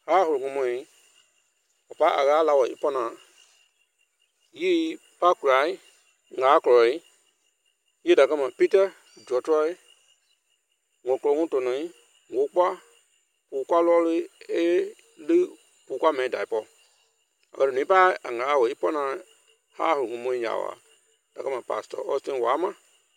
ahụ ngumoi opa aga lawo ipona yi pakrai ngakroi yi daga ma Peter jotroi ngokro ngutonoi ngokwa ukwa loli lu ukwa me daipo agar ni ba anga awo ipona ahụ ngumoi yawa daga ma Pastor Austin Wama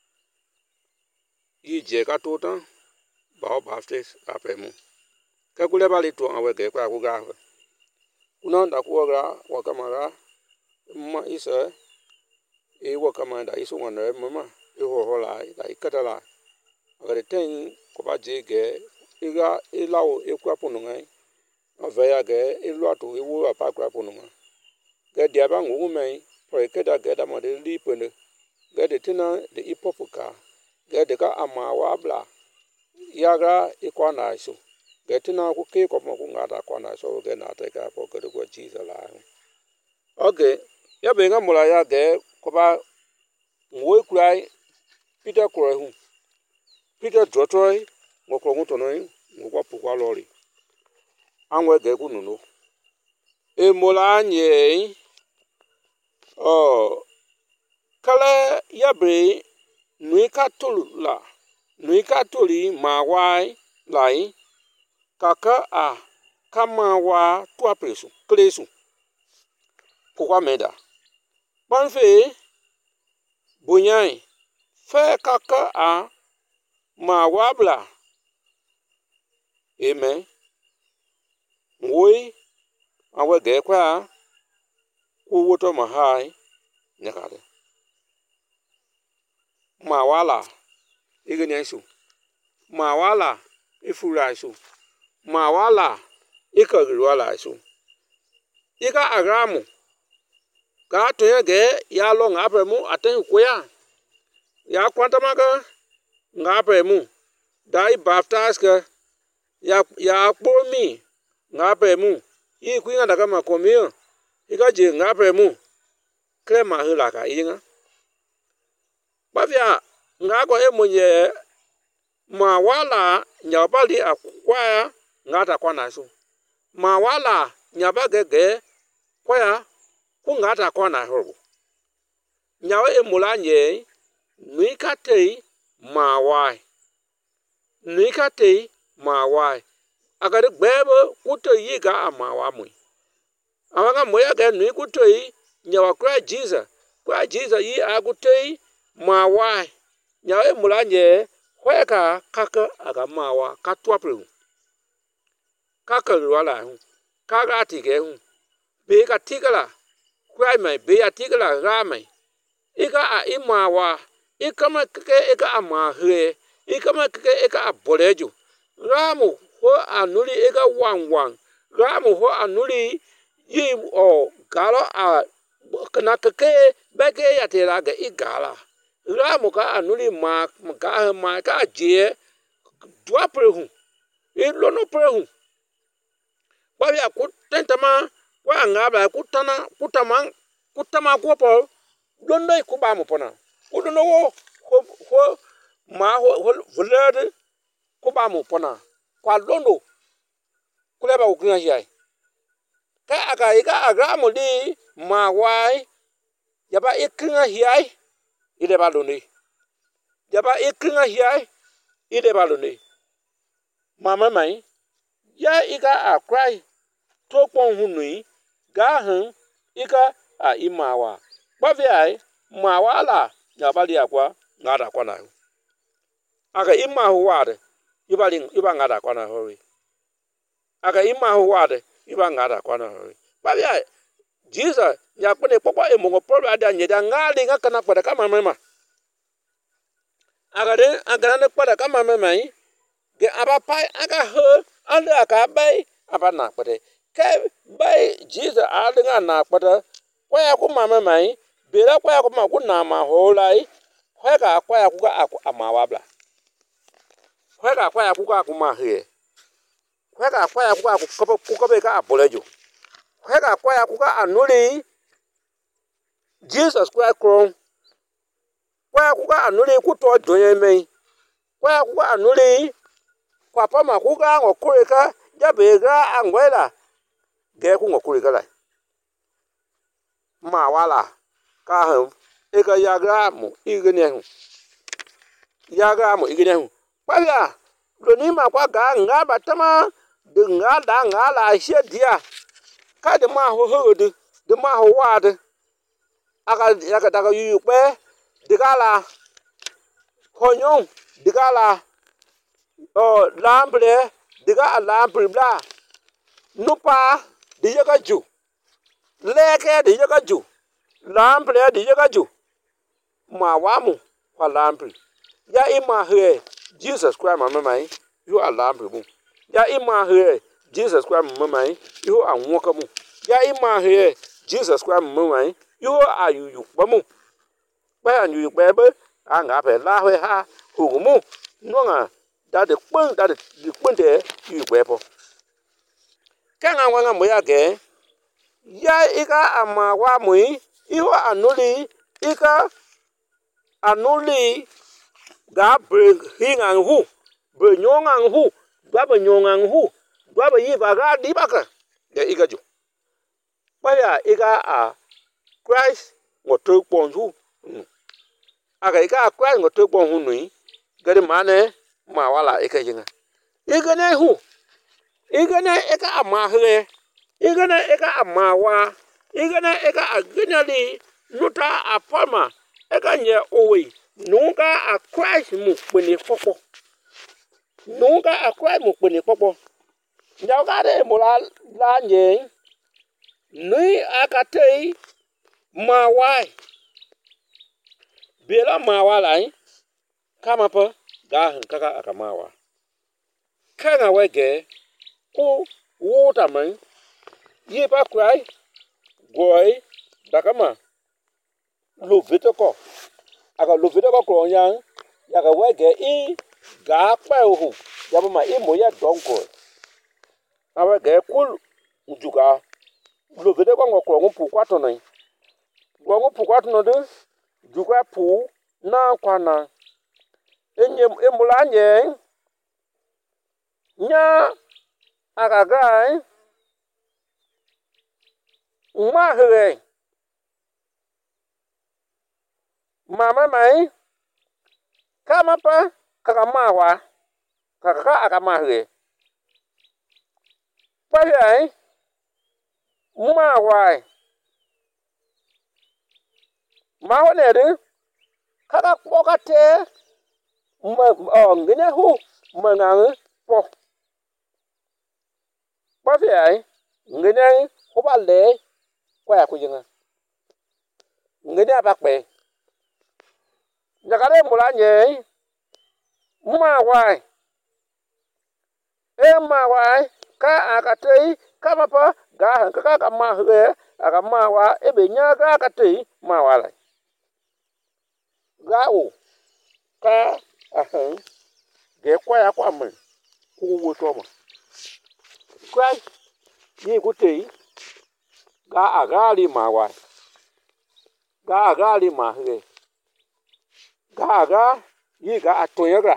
yi je ka tota ba baptist apemu ka kule bali to awe ge kwa ku ga kuna da ku ga wa kamara ma isa e wa kamanda isu ngana mama e ho ho lai da ikata la agar ten ko ba je ge iga ilawo e kwa punu ngai ave ya ge ilu atu e wo apa kwa punu ma ge dia ba ngu mai pro ke da ge da ma de li pene ge de tina de ipopuka ge de ka ama wa bla yaga ikwa na isu getina ku ke ko mo ku ngata kwa na so ge na te ka po ge ko Jesus la okay ya be nga mula ya ge ko ba ngwe kurai Peter kurai hu Peter jotroi ngo ko nguto noi ngo kwa pu kwa lori anwe ge ku nunu e mula nye kala ya bre nui ka tolu la nui ka toli ma wai lai kaka a kama wa tua presu klesu pokwa meda panfe bunyai fe kaka a ma wabla amen ngoi awe ge kwa ku woto mahai nyakare ma wala igene isu ma wala ifura isu ma wala ikagiri wala isu ika agramu ka tonye ge ya lo ngapemu aten kuya ya kwanta maka ngapemu dai baptize ka ya kpomi ngapemu yi kwinga daga makomio ika je ngapemu krema hula ka inga bavia ngako emunye ma wala nyabali akwaya ngata kwa naso ma wala nyaba gege kwaya ku ngata kwa na horo nyawe emulanye nuikate ma wai agare gbebo kuto yiga amawa mu awanga moya ga nuikuto yi nyawa kwa Jesus yi agutei ma wai nyawe emulanye kweka kaka aga mawa katwapru kaka wala hu kaga tige hu be ka tigala kwai mai be atigala ga mai ika a imawa ikama ke ika ama he ikama ke ika aboleju ramu ho anuli ika wangwang ramu ho anuli yi o galo a kana ke bege ya tera ga igala ramu ka anuli ma ka je dwaprehu ilono prehu babi akutentama kwa ngaba kutama kopo londo ikuba mo pona udono ho ma ho volade kuba mo pona kwa londo kuleba ukunya jai ka ika agramo di ma wai yaba ikinga hiai ide baloni yaba ikinga hiai ide baloni mama mai ya ika akrai tokpon hunui ga hun ika a imawa baviai mawala nyabali akwa ngada kwa na aka ima huwade iba ngada kwa na hori aka ima huwade iba ngada kwa na hori baviai Jesus ya kpene popo emongo probe ada nyeda ngali ngaka na pada kama mema aga ne pada kama mema yi ge abapai aga ho anda aka bai abana pade ke bai Jesus adinga na pada kwa ya ku mama mai bela kwa ya ku ma ku na ma holai kwa ya ku ga amawabla kwa ya ku ga ku ma he kwa ya ku ga ku ko be ka abolejo kwa ya ku ga anuli Jesus kwa kron kwa ya ku ga anuli ku to donye mai kwa ya ku ga anuli kwa pa ma ku ga ngokureka jabe ga angwela ge ku ngokuri gala ma wala ka hu ika yagra mu igene hu yagra mu igene hu pa ya lo ni ma kwa ga nga batama de nga da nga la she dia ka de ma ho de ma ho wa de aka ya ka da ka yu pe de gala honyon de gala o lambre de ga lambre bla nupa de yaga ju leke de yaga ju lambre de yaga ju ma wa mu kwa lambre ya ima he Jesus Christ ma mai you are lambre mu ya ima he Jesus Christ ma mai you are nwoka mu ya ima he Jesus Christ ma mai you are you ba mu ba yu ba be anga pe la he ha hu mu no nga da de pun de yu ba po kan wa nga mo ya ge ya ika ama wa mu iho anuli ga bring hingang hu be nyongang hu ba be nyongang hu ba be yi ba ga di ba ka de ika ju ba ya ika a Christ ngo to pon hu aga ika Christ ngo to pon hu nu gari mane ma wala ika jinga ika ne hu ika ne ika ama he ika ne ika ama wa ika ne ika agnali nuta apama ika nye owe nunga a Christ mu pene popo nunga a Christ mu pene popo nyaw ga de mo la nye nui akate ma wai bela ma wala kama pa ga han kaka akamawa kana wege ku wuta man yi ba Christ goy dakama Levitico aka Levitico ko yan ya ka wege I ga pa ohu ya ba ma I mo ya donko awe ge kul ujuga Levitico ngoko ngu kwato nan gwo pu kwato no de juga pu na kwana enye emula nye nya aka ga ma he mama mai kama pa kaka mawa kaka aka mahe pa ai mawa ma wone de kaka pokate ma ngene hu manang po pa ai ngene ko ba le kwa ku jinga ngene abakpe Jakare mula nye mawai mawai ka akatei kama pa ga ka ma he aka mawa ebe nya ga akatei mawala ga o ka ahan ge kwa ya kwa men ku wo to mo kwa yi ku tei ga agali mawai ga agali ma he ga yi ga atoyagra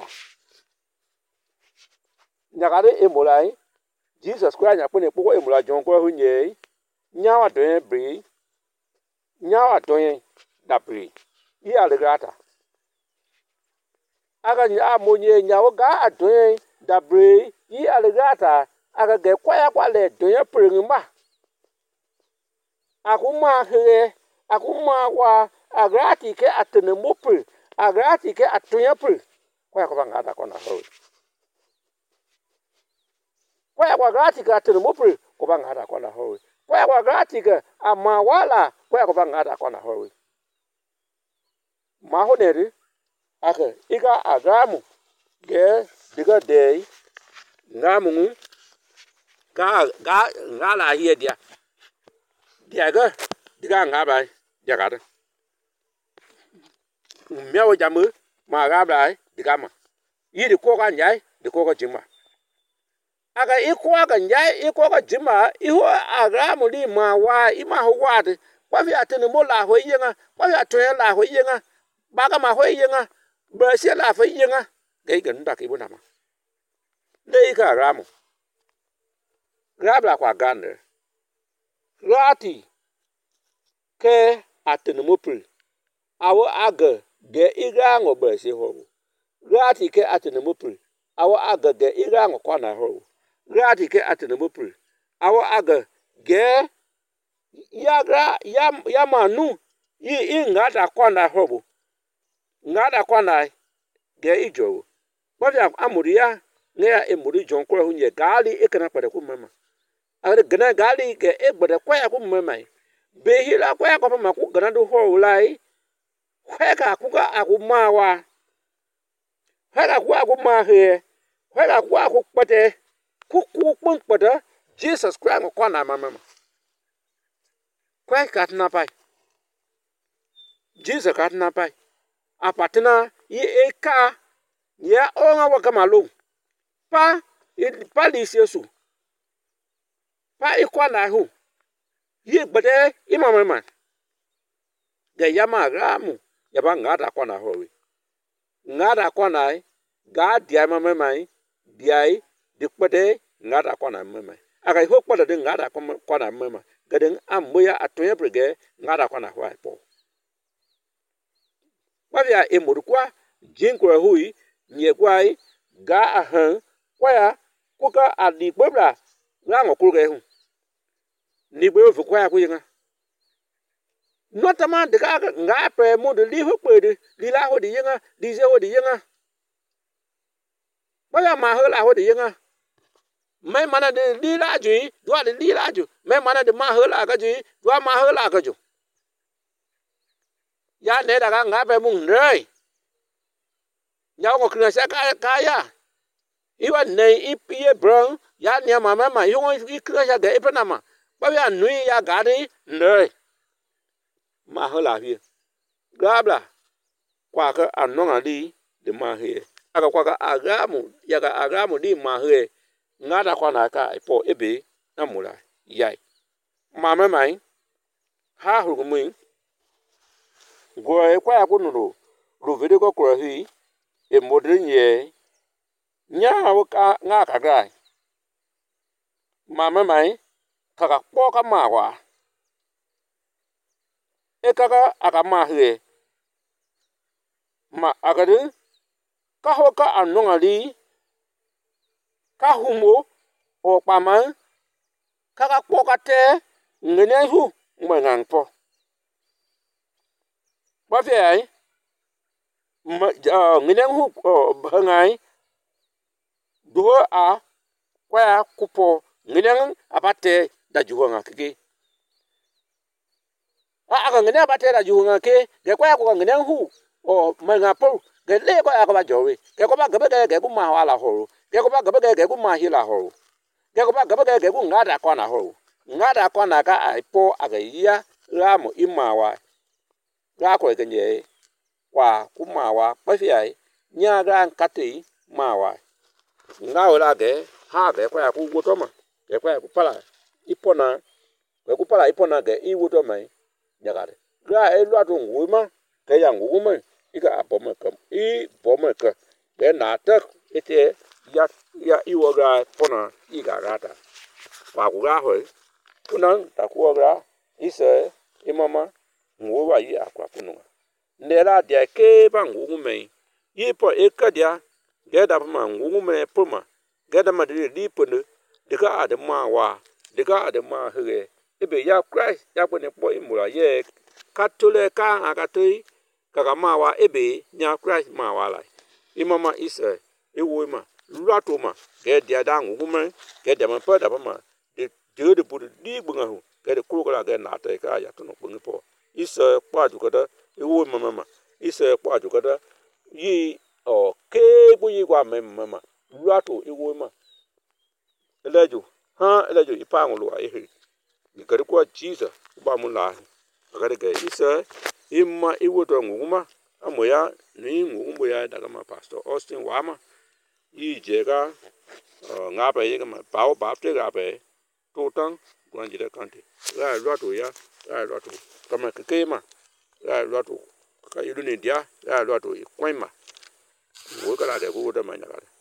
nyagare emolai Jesus Christ nya pone poko emola jon ko hunye nyawa don bri nyawa don da bri yi alegrata aga ni amonye nyawo ga adon da bri yi alegrata aga ge kwaya kwale don pringma akuma he akuma wa agrati ke atene mopri agrati ke atunya pul kwa ko banga da kona ho kwa agrati ke atene mopri ko banga da kona ho kwa agrati ke amawala kwa ko banga da kona ho ma ho neri aka iga agamu ge diga dei ngamu ga ngala hie dia ga diga ngaba dia ga mewo jamu ma ga bai digama yiri ko ga nyai de ko ga jima aga iko ga nyai iko ga jima iho aga mu li ma wa ima ho wa de kwa fi atene mo la ho yenga kwa fi atwe la ho yenga ba ga ma ho yenga ba se la fa yenga ga ga nda ki bona ma de ka ramu grabla kwa gande rati ke atenumopri awo aga ge iga ngo bese ho rati ke atenumopri awo aga ge iga ngo kwa na ho rati ke atenumopri awo aga ge ya manu yi ngada kwa na ho ngada kwa na ge ijo bobia amuri ya ne ya emuri jon kwa hu nye gali ikana pare ku mama are gana gali ke egbede kwa ya ku mama be hila kwa ya ko ma ku gana do ho lai hweka ku ga aku mawa hweka ku aku ma he hweka ku aku pate ku pun pate Jesus Christ ko na mama kwa ka na pai Jesus ka na pai apatena yi eka ya onga wa kamalo pa lisesu pa ikwa na hu yi gbede imama de yama ramu yaba ngada kwa na howe ngada kwa na ga dia mama mai diai dikpede ngada kwa na mama aga ho kpede de ngada kwa na mama gaden amoya atoye brege ngada kwa na hwa po babia emurukwa jinkwa hui nyekwai ga ahan kwaya kuka adigbebra rango kuge hu ni gbe ofu kwaya kuyinga notama de ka nga pe mo de li ho pe de li la ho de yinga di ze ho de yinga baya ma ho la ho de yinga me mana de li la ju do de li la ju me mana de ma ho la ga ju do ma ho la ga ju ya ne da nga pe mu ndrei nya ko kna sa ka ya iwa nei ipie brown ya ne mama ma yo ikra ya ga ipena ma ba ya nui ya ga de ndrei ma ho la hi gabla kwa ka anonga di de ma he aga kwa ka agamu ya ga agamu di ma he ngada kwa na ka ipo ebe na mura yai mama mai ha huru mu go e kwa ya kunuru ru video ko kro hi e modri nye nya wo ka nga ka gai mama mai ka po ka ma wa e kaka aka ma he ma agadu ka ho ka anonga li ka humo o pama kaka po ka te ngene hu mo ngang po ba fe ai ma ngene hu bangai do a kwa kupo ngene abate da juhanga kike aga ngene abate da juhanga ke ge kwa ko ngene hu o manga po ge le ko ya ko ba jowe ge ko ba gabe ge ku ma wala ho ge ko ba gabe ge ku ma hi la ho ge ko ba gabe ge ku ngada kwa na ho ngada kwa na ka ai po aga ya ramo imawa ga ko ge nye kwa ku ma wa pa fi ai nya ga nkati ma wa nga ola ge ha be kwa ku goto ma ge kwa ku pala ipona ge ku pala ipona ge I woto mai nyagare ga e lo atu nguma ge ya nguma ika aboma kam I boma ka ge na ta ete ya I wo ga pona I ga rata pa ku ga ho kuna ta ku ga ise imama ngo wa yi akwa kunu nera dia ke ba ngume yi po ekadia ge da ma ngume poma ge da ma de di pone de ka ade ma wa de ka ade ma he ebe ya Christ ya pone po imura ye katole ka akatoi ka ma wa ebe nya Christ ma wa la imama ise ewo ma lurato ma ge dia da ngume ge da ma pa da ma de bu di bunga hu ge de kuru ka ge na ta ka ya to no bunga po ise kwa du ka da ewo mama ise kwa ju ka da yi o ke bu yi kwa mama lurato ewo ma elejo ipa ngulu a ehe ni ka kwa Jesus ba mu la ka de ge ise imma ewo to nguma amoya ni ngumbo ya daga ma pastor Austin Wama yi je ga nga ba yi ma ba te ga ba to tang gwanji da kante la lurato ya la lurato kama ke ma la lurato ka yiru ni dia la lurato ikwema wo ka la de ko da ma na